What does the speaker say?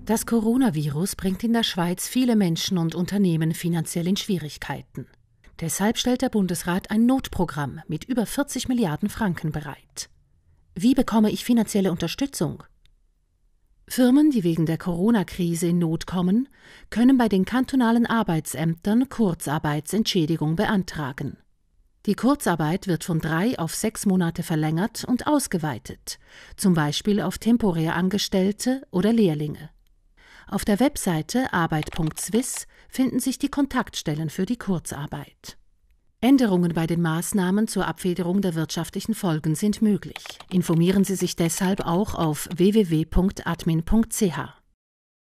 Das Coronavirus bringt in der Schweiz viele Menschen und Unternehmen finanziell in Schwierigkeiten. Deshalb stellt der Bundesrat ein Notprogramm mit über 40 Milliarden Franken bereit. Wie bekomme ich finanzielle Unterstützung? Firmen, die wegen der Corona-Krise in Not kommen, können bei den kantonalen Arbeitsämtern Kurzarbeitsentschädigung beantragen. Die Kurzarbeit wird von 3 auf 6 Monate verlängert und ausgeweitet, zum Beispiel auf temporär Angestellte oder Lehrlinge. Auf der Webseite arbeit.swiss finden sich die Kontaktstellen für die Kurzarbeit. Änderungen bei den Maßnahmen zur Abfederung der wirtschaftlichen Folgen sind möglich. Informieren Sie sich deshalb auch auf www.admin.ch.